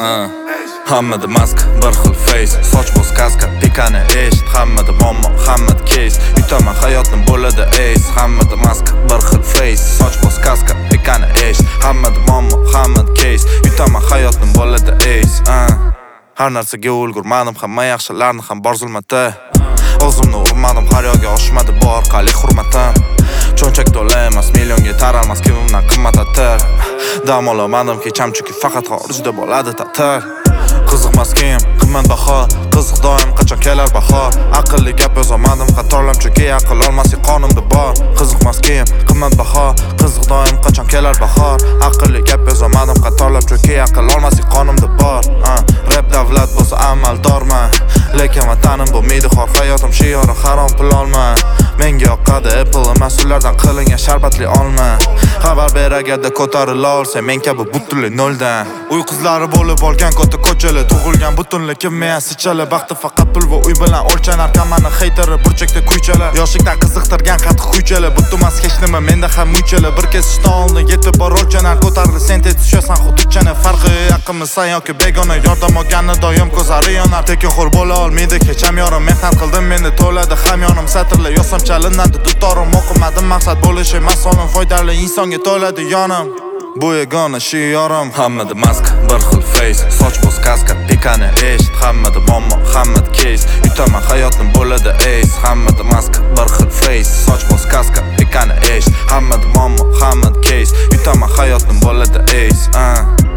Hammada maska, bir xil face. Soch bo'z kaska, pikani eshit. Hammada muammo, hammada case. Yutaman hayotni bo'ladi ace. Hammada maska, bir xil face. Soch bo'z kaska, pikani eshit. Hammada muammo, hammada case. Yutaman hayotni bo'ladi ace. Har narsaga ulgurmadim, hamma yaxshilarni ham bor zulmatda. O'zimni urmadim, har yo'lga oshmadi bu orqali hurmatim. Cho'nchak to'la emas, millionga taralmas kiyimimdan qimmat atir. Dam olamadim kecham chunki faqat xorijda bo'ladi ta'til. Qiziqmas kiyim, qimmatbaho, qiziq doim qachon kelar bahor. Aqlli gap yozamadim, xatolam chunki aql olmas qonimda bor. Qiziqmas kiyim, qimmatbaho, qiziq doim qachon kelar bahor. Aqlli gap yozamadim, xatolam chunki aql olmas qonimda bor. Rap davlat bo'lsa amaldorman, lekin vatanim bo'lmaydi xor, hayotim shiori harom pul olma. Menga yoqadi Apple mas'ullardan qilingan sharbatli olma. Xabar beraganda ko'tarila olsa men kabi butunlay noldan. Uy qizlari bo'lib olgan katta ko'chalar, tug'ilgan butunlay kimyasi chala. Baxti faqat pul va uy bilan o'lchanar. Kamani haytari burchakda kuychalar. Yoshlikdan qiziqtirgan qattiq kuychalar. Butmas hech nima menda ham muychalar. Bir kesishdan oldin yetib bor o'lchanar. Ko'tarilib sen tez tushasan xuddichana. Farqi yaqinmisan yoki begona. Yordam olgani doim ko'zlari yonar. Tekinxo'r bo'la olmaydi kecham yorim. Mehnat qildim menda to'ladi hamyonim. Satrlar yozsam chalinadi dutorim. O'qimadim maqsad bo'lish emas, olim foydali insonga to'ladi yonim. Bu yagona shiorim. Hammada maska, bir xil face. Soch bo'z kaska, pikani eshit. Hammada muammo, hammada case. Yutaman hayotni bo'ladi ace. Hammada maska, bir xil face. Soch bo'z kaska, pikani eshit. Hammada muammo, hammada case. Yutaman hayotni bo'ladi ace.